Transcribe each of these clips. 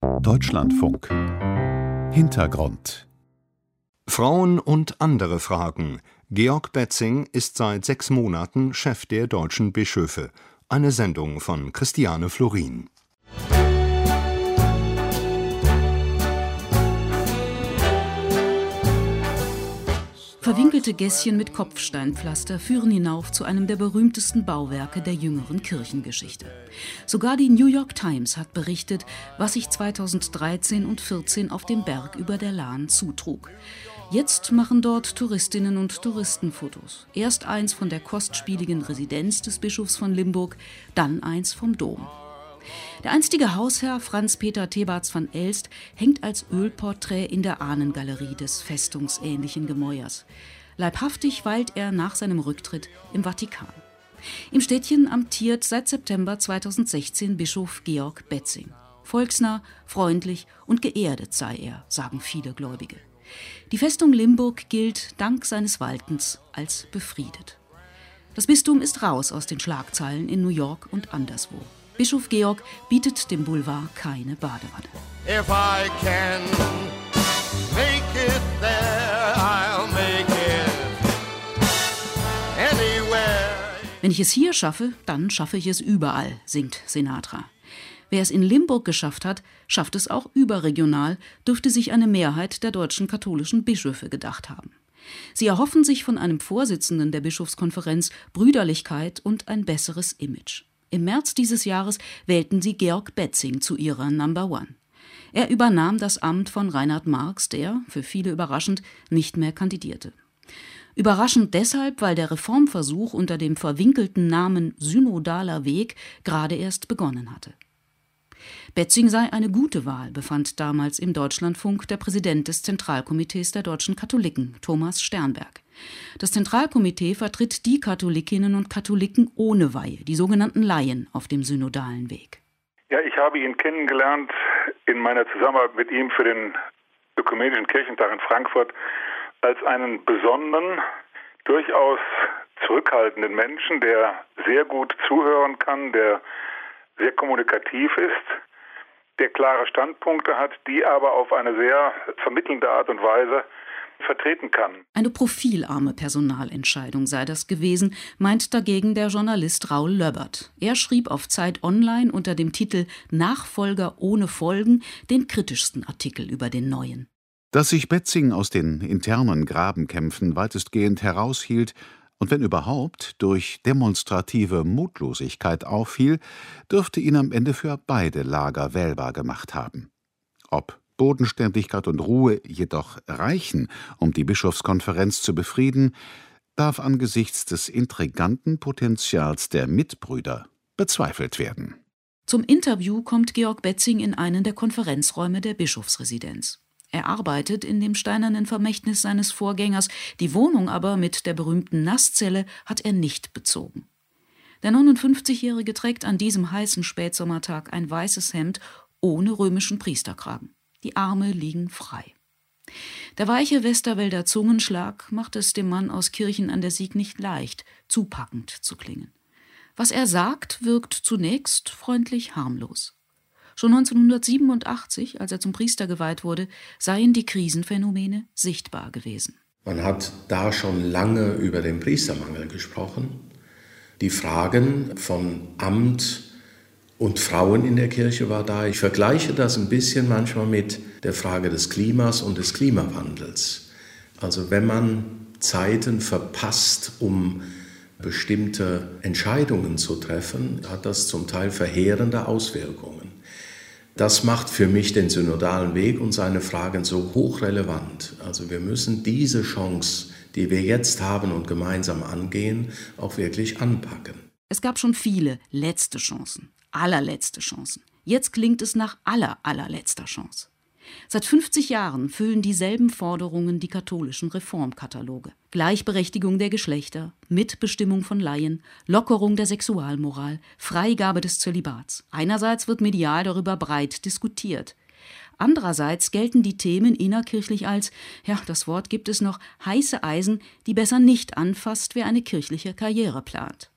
Deutschlandfunk Hintergrund. Frauen und andere Fragen. Georg Betzing ist seit 6 Monaten Chef der deutschen Bischöfe. Eine Sendung von Christiane Florin. Verwinkelte Gässchen mit Kopfsteinpflaster führen hinauf zu einem der berühmtesten Bauwerke der jüngeren Kirchengeschichte. Sogar die New York Times hat berichtet, was sich 2013 und 2014 auf dem Berg über der Lahn zutrug. Jetzt machen dort Touristinnen und Touristen Fotos. Erst eins von der kostspieligen Residenz des Bischofs von Limburg, dann eins vom Dom. Der einstige Hausherr Franz Peter Thebarts von Elst hängt als Ölporträt in der Ahnengalerie des festungsähnlichen Gemäuers. Leibhaftig weilt er nach seinem Rücktritt im Vatikan. Im Städtchen amtiert seit September 2016 Bischof Georg Betzing. Volksnah, freundlich und geerdet sei er, sagen viele Gläubige. Die Festung Limburg gilt dank seines Waltens als befriedet. Das Bistum ist raus aus den Schlagzeilen in New York und anderswo. Bischof Georg bietet dem Boulevard keine Badewanne. If I can make it there, I'll make it anywhere. Wenn ich es hier schaffe, dann schaffe ich es überall, singt Sinatra. Wer es in Limburg geschafft hat, schafft es auch überregional, dürfte sich eine Mehrheit der deutschen katholischen Bischöfe gedacht haben. Sie erhoffen sich von einem Vorsitzenden der Bischofskonferenz Brüderlichkeit und ein besseres Image. Im März dieses Jahres wählten sie Georg Betzing zu ihrer Number One. Er übernahm das Amt von Reinhard Marx, der, für viele überraschend, nicht mehr kandidierte. Überraschend deshalb, weil der Reformversuch unter dem verwinkelten Namen Synodaler Weg gerade erst begonnen hatte. Betzing sei eine gute Wahl, befand damals im Deutschlandfunk der Präsident des Zentralkomitees der deutschen Katholiken, Thomas Sternberg. Das Zentralkomitee vertritt die Katholikinnen und Katholiken ohne Weihe, die sogenannten Laien auf dem synodalen Weg. Ja, ich habe ihn kennengelernt in meiner Zusammenarbeit mit ihm für den Ökumenischen Kirchentag in Frankfurt als einen besonderen, durchaus zurückhaltenden Menschen, der sehr gut zuhören kann, der sehr kommunikativ ist, der klare Standpunkte hat, die aber auf eine sehr vermittelnde Art und Weise vertreten kann. Eine profilarme Personalentscheidung sei das gewesen, meint dagegen der Journalist Raul Löbbert. Er schrieb auf Zeit Online unter dem Titel »Nachfolger ohne Folgen« den kritischsten Artikel über den Neuen. Dass sich Betzing aus den internen Grabenkämpfen weitestgehend heraushielt und wenn überhaupt durch demonstrative Mutlosigkeit auffiel, dürfte ihn am Ende für beide Lager wählbar gemacht haben. Ob Bodenständigkeit und Ruhe jedoch reichen, um die Bischofskonferenz zu befrieden, darf angesichts des intriganten Potenzials der Mitbrüder bezweifelt werden. Zum Interview kommt Georg Betzing in einen der Konferenzräume der Bischofsresidenz. Er arbeitet in dem steinernen Vermächtnis seines Vorgängers, die Wohnung aber mit der berühmten Nasszelle hat er nicht bezogen. Der 59-Jährige trägt an diesem heißen Spätsommertag ein weißes Hemd ohne römischen Priesterkragen. Die Arme liegen frei. Der weiche Westerwälder Zungenschlag macht es dem Mann aus Kirchen an der Sieg nicht leicht, zupackend zu klingen. Was er sagt, wirkt zunächst freundlich harmlos. Schon 1987, als er zum Priester geweiht wurde, seien die Krisenphänomene sichtbar gewesen. Man hat da schon lange über den Priestermangel gesprochen. Die Fragen von Amt und Frauen in der Kirche war da. Ich vergleiche das ein bisschen manchmal mit der Frage des Klimas und des Klimawandels. Also wenn man Zeiten verpasst, um bestimmte Entscheidungen zu treffen, hat das zum Teil verheerende Auswirkungen. Das macht für mich den synodalen Weg und seine Fragen so hochrelevant. Also wir müssen diese Chance, die wir jetzt haben und gemeinsam angehen, auch wirklich anpacken. Es gab schon viele letzte Chancen, allerletzte Chancen. Jetzt klingt es nach allerletzter Chance. Seit 50 Jahren füllen dieselben Forderungen die katholischen Reformkataloge. Gleichberechtigung der Geschlechter, Mitbestimmung von Laien, Lockerung der Sexualmoral, Freigabe des Zölibats. Einerseits wird medial darüber breit diskutiert. Andererseits gelten die Themen innerkirchlich als, ja, das Wort gibt es noch, heiße Eisen, die besser nicht anfasst, wer eine kirchliche Karriere plant.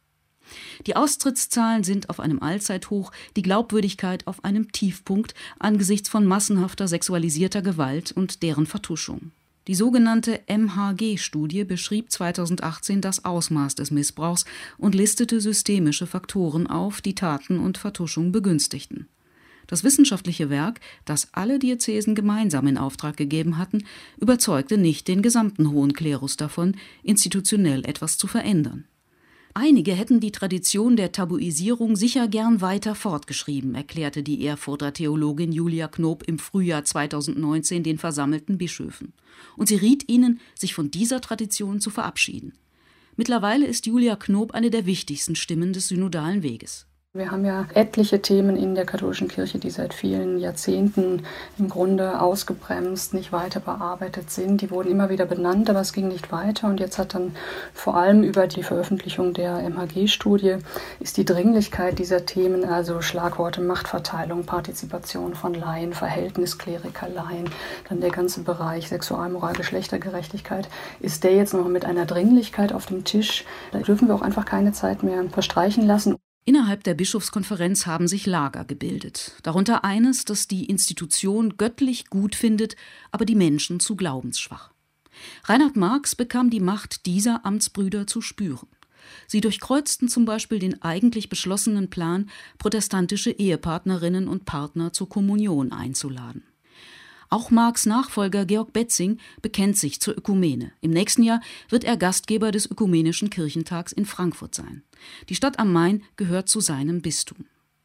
Die Austrittszahlen sind auf einem Allzeithoch, die Glaubwürdigkeit auf einem Tiefpunkt angesichts von massenhafter sexualisierter Gewalt und deren Vertuschung. Die sogenannte MHG-Studie beschrieb 2018 das Ausmaß des Missbrauchs und listete systemische Faktoren auf, die Taten und Vertuschung begünstigten. Das wissenschaftliche Werk, das alle Diözesen gemeinsam in Auftrag gegeben hatten, überzeugte nicht den gesamten Hohen Klerus davon, institutionell etwas zu verändern. Einige hätten die Tradition der Tabuisierung sicher gern weiter fortgeschrieben, erklärte die Erfurter Theologin Julia Knoop im Frühjahr 2019 den versammelten Bischöfen. Und sie riet ihnen, sich von dieser Tradition zu verabschieden. Mittlerweile ist Julia Knoop eine der wichtigsten Stimmen des synodalen Weges. Wir haben ja etliche Themen in der katholischen Kirche, die seit vielen Jahrzehnten im Grunde ausgebremst, nicht weiter bearbeitet sind. Die wurden immer wieder benannt, aber es ging nicht weiter. Und jetzt hat dann vor allem über die Veröffentlichung der MHG-Studie ist die Dringlichkeit dieser Themen, also Schlagworte Machtverteilung, Partizipation von Laien, Verhältnis Kleriker-Laien, dann der ganze Bereich Sexualmoral, Geschlechtergerechtigkeit, ist der jetzt noch mit einer Dringlichkeit auf dem Tisch. Da dürfen wir auch einfach keine Zeit mehr verstreichen lassen. Innerhalb der Bischofskonferenz haben sich Lager gebildet. Darunter eines, das die Institution göttlich gut findet, aber die Menschen zu glaubensschwach. Reinhard Marx bekam die Macht dieser Amtsbrüder zu spüren. Sie durchkreuzten zum Beispiel den eigentlich beschlossenen Plan, protestantische Ehepartnerinnen und Partner zur Kommunion einzuladen. Auch Marx' Nachfolger Georg Betzing bekennt sich zur Ökumene. Im nächsten Jahr wird er Gastgeber des Ökumenischen Kirchentags in Frankfurt sein. Die Stadt am Main gehört zu seinem Bistum.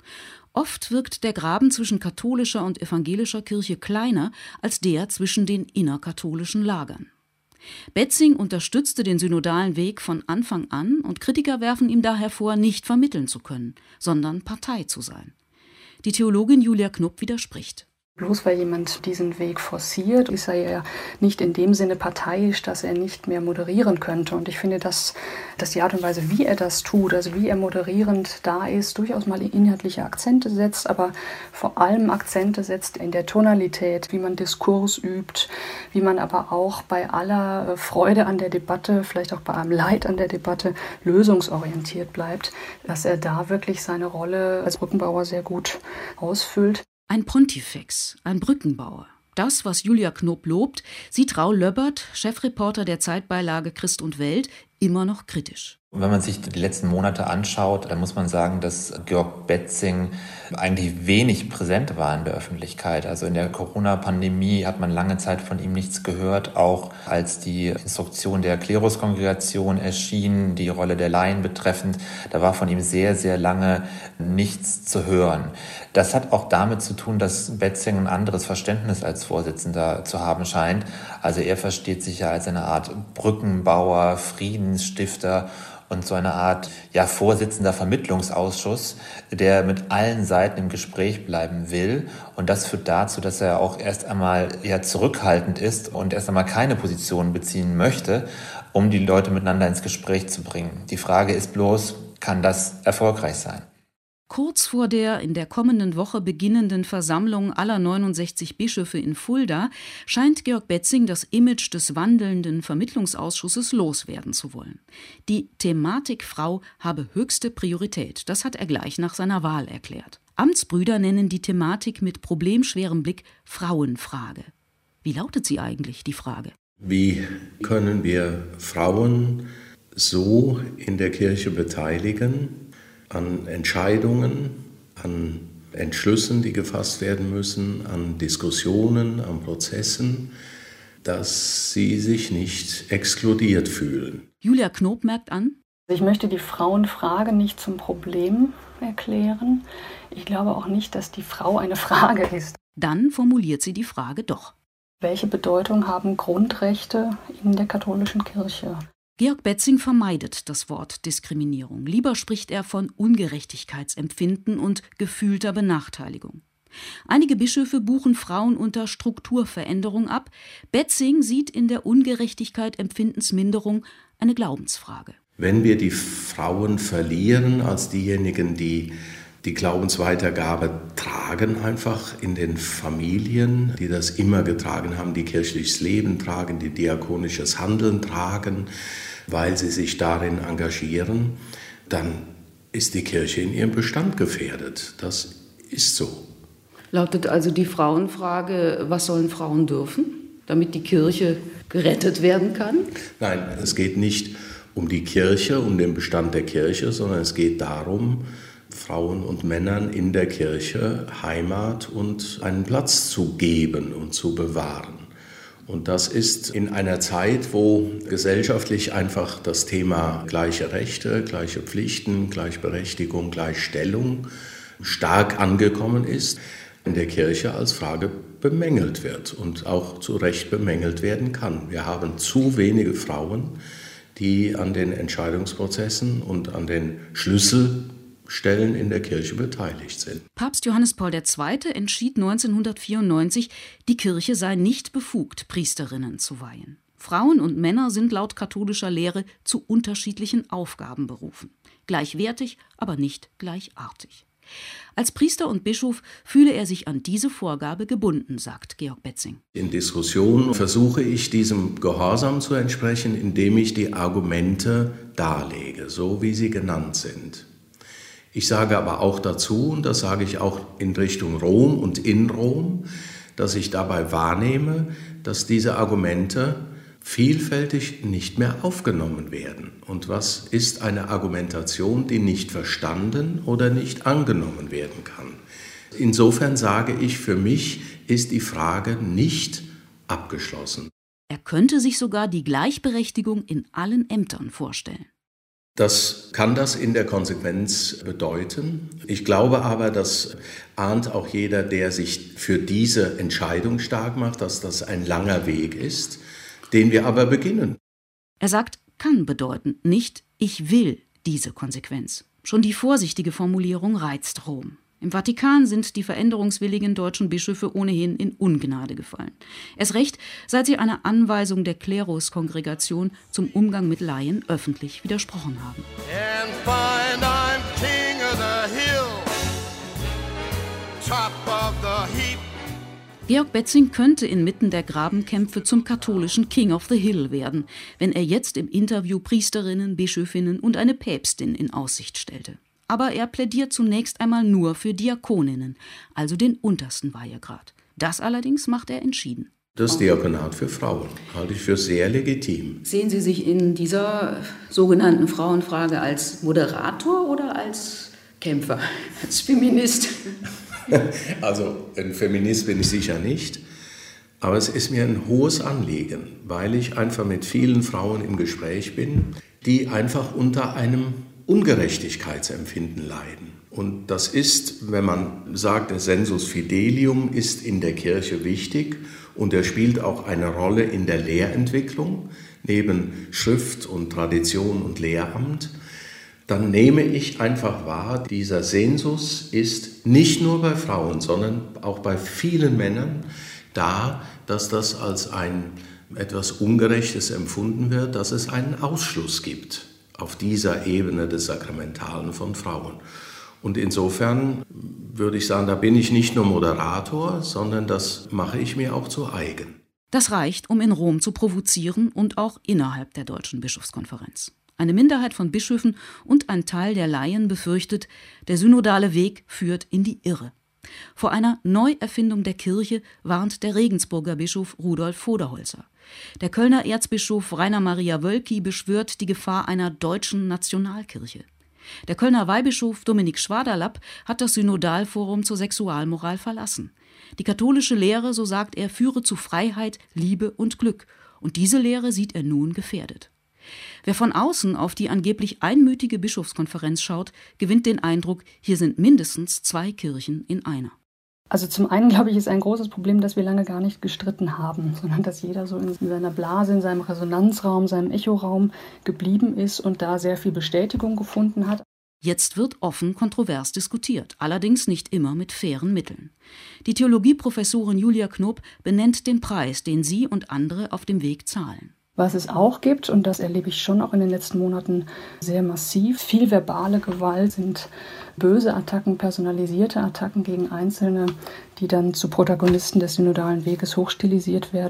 Oft wirkt der Graben zwischen katholischer und evangelischer Kirche kleiner als der zwischen den innerkatholischen Lagern. Betzing unterstützte den synodalen Weg von Anfang an und Kritiker werfen ihm daher vor, nicht vermitteln zu können, sondern Partei zu sein. Die Theologin Julia Knoop widerspricht. Bloß weil jemand diesen Weg forciert, ist er ja nicht in dem Sinne parteiisch, dass er nicht mehr moderieren könnte. Und ich finde, dass die Art und Weise, wie er das tut, also wie er moderierend da ist, durchaus mal inhaltliche Akzente setzt, aber vor allem Akzente setzt in der Tonalität, wie man Diskurs übt, wie man aber auch bei aller Freude an der Debatte, vielleicht auch bei allem Leid an der Debatte, lösungsorientiert bleibt, dass er da wirklich seine Rolle als Brückenbauer sehr gut ausfüllt. Ein Pontifex, ein Brückenbauer. Das, was Julia Knoop lobt, sieht Raul Löbbert, Chefreporter der Zeitbeilage Christ und Welt, immer noch kritisch. Wenn man sich die letzten Monate anschaut, dann muss man sagen, dass Georg Betzing eigentlich wenig präsent war in der Öffentlichkeit. Also in der Corona-Pandemie hat man lange Zeit von ihm nichts gehört, auch als die Instruktion der Kleruskongregation erschien, die Rolle der Laien betreffend, da war von ihm sehr, sehr lange nichts zu hören. Das hat auch damit zu tun, dass Betzing ein anderes Verständnis als Vorsitzender zu haben scheint. Also er versteht sich ja als eine Art Brückenbauer, Friedensstifter und so eine Art Vorsitzender Vermittlungsausschuss, der mit allen Seiten im Gespräch bleiben will. Und das führt dazu, dass er auch erst einmal zurückhaltend ist und erst einmal keine Position beziehen möchte, um die Leute miteinander ins Gespräch zu bringen. Die Frage ist bloß, kann das erfolgreich sein? Kurz vor der in der kommenden Woche beginnenden Versammlung aller 69 Bischöfe in Fulda scheint Georg Betzing das Image des wandelnden Vermittlungsausschusses loswerden zu wollen. Die Thematik Frau habe höchste Priorität, das hat er gleich nach seiner Wahl erklärt. Amtsbrüder nennen die Thematik mit problemschwerem Blick Frauenfrage. Wie lautet sie eigentlich, die Frage? Wie können wir Frauen so in der Kirche beteiligen, an Entscheidungen, an Entschlüssen, die gefasst werden müssen, an Diskussionen, an Prozessen, dass sie sich nicht exkludiert fühlen. Julia Knoop merkt an: Ich möchte die Frauenfrage nicht zum Problem erklären. Ich glaube auch nicht, dass die Frau eine Frage ist. Dann formuliert sie die Frage doch. Welche Bedeutung haben Grundrechte in der katholischen Kirche? Georg Betzing vermeidet das Wort Diskriminierung. Lieber spricht er von Ungerechtigkeitsempfinden und gefühlter Benachteiligung. Einige Bischöfe buchen Frauen unter Strukturveränderung ab. Betzing sieht in der Ungerechtigkeit Empfindensminderung eine Glaubensfrage. Wenn wir die Frauen verlieren als diejenigen, die die Glaubensweitergabe tragen, einfach in den Familien, die das immer getragen haben, die kirchliches Leben tragen, die diakonisches Handeln tragen, weil sie sich darin engagieren, dann ist die Kirche in ihrem Bestand gefährdet. Das ist so. Lautet also die Frauenfrage, was sollen Frauen dürfen, damit die Kirche gerettet werden kann? Nein, es geht nicht um die Kirche, um den Bestand der Kirche, sondern es geht darum, Frauen und Männern in der Kirche Heimat und einen Platz zu geben und zu bewahren. Und das ist in einer Zeit, wo gesellschaftlich einfach das Thema gleiche Rechte, gleiche Pflichten, Gleichberechtigung, Gleichstellung stark angekommen ist, in der Kirche als Frage bemängelt wird und auch zu Recht bemängelt werden kann. Wir haben zu wenige Frauen, die an den Entscheidungsprozessen und an den Schlüsselstellen in der Kirche beteiligt sind. Papst Johannes Paul II. Entschied 1994, die Kirche sei nicht befugt, Priesterinnen zu weihen. Frauen und Männer sind laut katholischer Lehre zu unterschiedlichen Aufgaben berufen. Gleichwertig, aber nicht gleichartig. Als Priester und Bischof fühle er sich an diese Vorgabe gebunden, sagt Georg Betzing. In Diskussionen versuche ich diesem Gehorsam zu entsprechen, indem ich die Argumente darlege, so wie sie genannt sind. Ich sage aber auch dazu, und das sage ich auch in Richtung Rom und in Rom, dass ich dabei wahrnehme, dass diese Argumente vielfältig nicht mehr aufgenommen werden. Und was ist eine Argumentation, die nicht verstanden oder nicht angenommen werden kann? Insofern sage ich, für mich ist die Frage nicht abgeschlossen. Er könnte sich sogar die Gleichberechtigung in allen Ämtern vorstellen. Das kann das in der Konsequenz bedeuten. Ich glaube aber, das ahnt auch jeder, der sich für diese Entscheidung stark macht, dass das ein langer Weg ist, den wir aber beginnen. Er sagt, kann bedeuten, nicht ich will diese Konsequenz. Schon die vorsichtige Formulierung reizt Rom. Im Vatikan sind die veränderungswilligen deutschen Bischöfe ohnehin in Ungnade gefallen. Erst recht, seit sie einer Anweisung der Kleruskongregation zum Umgang mit Laien öffentlich widersprochen haben. And find I'm king of the hill, top of the heap. Georg Betzing könnte inmitten der Grabenkämpfe zum katholischen King of the Hill werden, wenn er jetzt im Interview Priesterinnen, Bischöfinnen und eine Päpstin in Aussicht stellte. Aber er plädiert zunächst einmal nur für Diakoninnen, also den untersten Weihegrad. Das allerdings macht er entschieden. Das Diakonat für Frauen halte ich für sehr legitim. Sehen Sie sich in dieser sogenannten Frauenfrage als Moderator oder als Kämpfer, als Feminist? Also ein Feminist bin ich sicher nicht, aber es ist mir ein hohes Anliegen, weil ich einfach mit vielen Frauen im Gespräch bin, die einfach unter einem Ungerechtigkeitsempfinden leiden. Und das ist, wenn man sagt, der Sensus Fidelium ist in der Kirche wichtig und er spielt auch eine Rolle in der Lehrentwicklung, neben Schrift und Tradition und Lehramt, dann nehme ich einfach wahr, dieser Sensus ist nicht nur bei Frauen, sondern auch bei vielen Männern da, dass das als ein etwas Ungerechtes empfunden wird, dass es einen Ausschluss gibt auf dieser Ebene des Sakramentalen von Frauen. Und insofern würde ich sagen, da bin ich nicht nur Moderator, sondern das mache ich mir auch zu eigen. Das reicht, um in Rom zu provozieren und auch innerhalb der Deutschen Bischofskonferenz. Eine Minderheit von Bischöfen und ein Teil der Laien befürchtet, der synodale Weg führt in die Irre. Vor einer Neuerfindung der Kirche warnt der Regensburger Bischof Rudolf Voderholzer. Der Kölner Erzbischof Rainer Maria Wölki beschwört die Gefahr einer deutschen Nationalkirche. Der Kölner Weihbischof Dominik Schwaderlapp hat das Synodalforum zur Sexualmoral verlassen. Die katholische Lehre, so sagt er, führe zu Freiheit, Liebe und Glück. Und diese Lehre sieht er nun gefährdet. Wer von außen auf die angeblich einmütige Bischofskonferenz schaut, gewinnt den Eindruck, hier sind mindestens zwei Kirchen in einer. Also zum einen, glaube ich, ist ein großes Problem, dass wir lange gar nicht gestritten haben, sondern dass jeder so in seiner Blase, in seinem Resonanzraum, seinem Echoraum geblieben ist und da sehr viel Bestätigung gefunden hat. Jetzt wird offen kontrovers diskutiert, allerdings nicht immer mit fairen Mitteln. Die Theologieprofessorin Julia Knob benennt den Preis, den sie und andere auf dem Weg zahlen. Was es auch gibt, und das erlebe ich schon auch in den letzten Monaten sehr massiv, viel verbale Gewalt, sind böse Attacken, personalisierte Attacken gegen Einzelne, die dann zu Protagonisten des synodalen Weges hochstilisiert werden.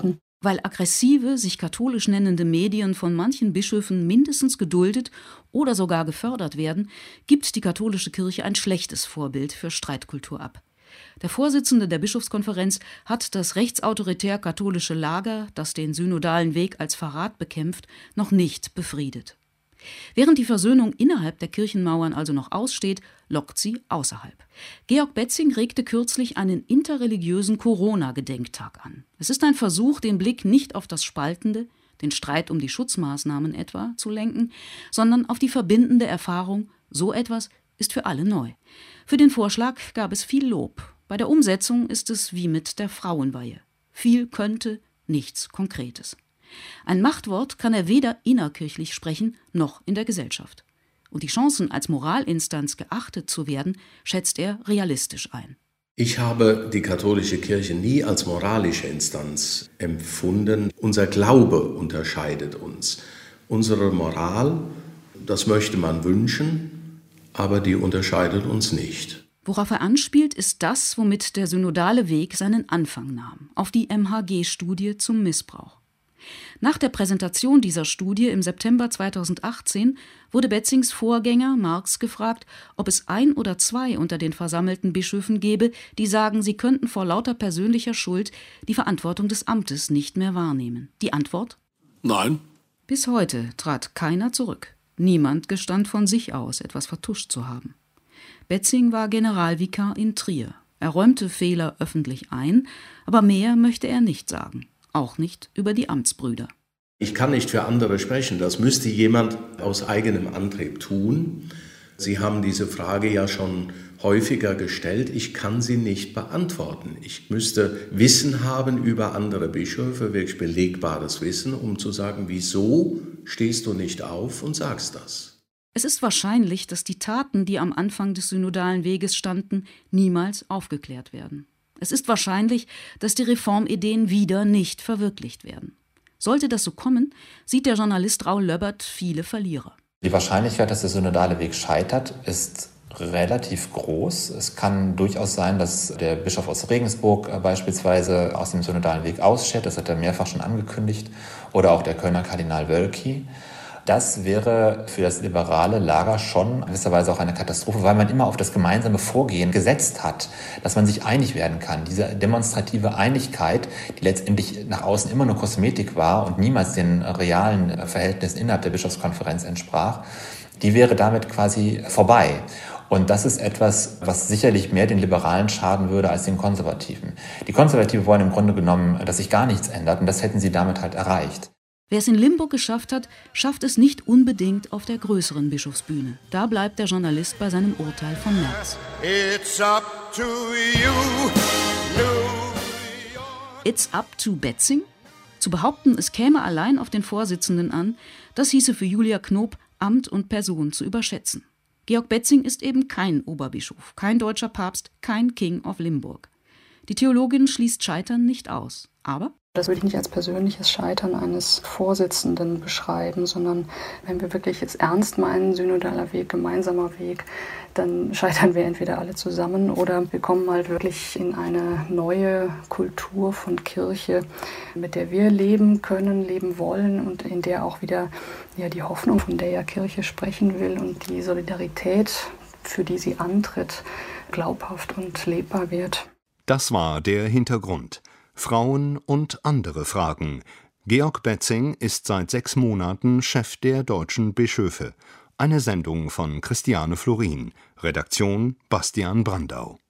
Weil aggressive, sich katholisch nennende Medien von manchen Bischöfen mindestens geduldet oder sogar gefördert werden, gibt die katholische Kirche ein schlechtes Vorbild für Streitkultur ab. Der Vorsitzende der Bischofskonferenz hat das rechtsautoritär-katholische Lager, das den synodalen Weg als Verrat bekämpft, noch nicht befriedet. Während die Versöhnung innerhalb der Kirchenmauern also noch aussteht, lockt sie außerhalb. Georg Betzing regte kürzlich einen interreligiösen Corona-Gedenktag an. Es ist ein Versuch, den Blick nicht auf das Spaltende, den Streit um die Schutzmaßnahmen etwa, zu lenken, sondern auf die verbindende Erfahrung, so etwas ist für alle neu. Für den Vorschlag gab es viel Lob. Bei der Umsetzung ist es wie mit der Frauenweihe. Viel könnte, nichts Konkretes. Ein Machtwort kann er weder innerkirchlich sprechen, noch in der Gesellschaft. Und die Chancen, als Moralinstanz geachtet zu werden, schätzt er realistisch ein. Ich habe die katholische Kirche nie als moralische Instanz empfunden. Unser Glaube unterscheidet uns. Unsere Moral, das möchte man wünschen, aber die unterscheidet uns nicht. Worauf er anspielt, ist das, womit der synodale Weg seinen Anfang nahm, auf die MHG-Studie zum Missbrauch. Nach der Präsentation dieser Studie im September 2018 wurde Betzings Vorgänger Marx gefragt, ob es 1 oder 2 unter den versammelten Bischöfen gäbe, die sagen, sie könnten vor lauter persönlicher Schuld die Verantwortung des Amtes nicht mehr wahrnehmen. Die Antwort? Nein. Bis heute trat keiner zurück. Niemand gestand von sich aus, etwas vertuscht zu haben. Betzing war Generalvikar in Trier. Er räumte Fehler öffentlich ein, aber mehr möchte er nicht sagen. Auch nicht über die Amtsbrüder. Ich kann nicht für andere sprechen, das müsste jemand aus eigenem Antrieb tun. Sie haben diese Frage ja schon häufiger gestellt, ich kann sie nicht beantworten. Ich müsste Wissen haben über andere Bischöfe, wirklich belegbares Wissen, um zu sagen, wieso stehst du nicht auf und sagst das? Es ist wahrscheinlich, dass die Taten, die am Anfang des synodalen Weges standen, niemals aufgeklärt werden. Es ist wahrscheinlich, dass die Reformideen wieder nicht verwirklicht werden. Sollte das so kommen, sieht der Journalist Raul Löbbert viele Verlierer. Die Wahrscheinlichkeit, dass der synodale Weg scheitert, ist relativ groß. Es kann durchaus sein, dass der Bischof aus Regensburg beispielsweise aus dem synodalen Weg ausschert. Das hat er mehrfach schon angekündigt. Oder auch der Kölner Kardinal Wölki. Das wäre für das liberale Lager schon in gewisser Weise auch eine Katastrophe, weil man immer auf das gemeinsame Vorgehen gesetzt hat, dass man sich einig werden kann. Diese demonstrative Einigkeit, die letztendlich nach außen immer nur Kosmetik war und niemals den realen Verhältnissen innerhalb der Bischofskonferenz entsprach, die wäre damit quasi vorbei. Und das ist etwas, was sicherlich mehr den Liberalen schaden würde als den Konservativen. Die Konservativen wollen im Grunde genommen, dass sich gar nichts ändert, und das hätten sie damit halt erreicht. Wer es in Limburg geschafft hat, schafft es nicht unbedingt auf der größeren Bischofsbühne. Da bleibt der Journalist bei seinem Urteil von März. It's up to you, New York. It's up to Betzing? Zu behaupten, es käme allein auf den Vorsitzenden an, das hieße für Julia Knoop, Amt und Person zu überschätzen. Georg Betzing ist eben kein Oberbischof, kein deutscher Papst, kein King of Limburg. Die Theologin schließt Scheitern nicht aus, aber das würde ich nicht als persönliches Scheitern eines Vorsitzenden beschreiben, sondern wenn wir wirklich jetzt ernst meinen, synodaler Weg, gemeinsamer Weg, dann scheitern wir entweder alle zusammen oder wir kommen halt wirklich in eine neue Kultur von Kirche, mit der wir leben können, leben wollen und in der auch wieder die Hoffnung, von der ja Kirche sprechen will und die Solidarität, für die sie antritt, glaubhaft und lebbar wird. Das war der Hintergrund. Frauen und andere Fragen. Georg Betzing ist seit 6 Monaten Chef der deutschen Bischöfe. Eine Sendung von Christiane Florin. Redaktion Bastian Brandau.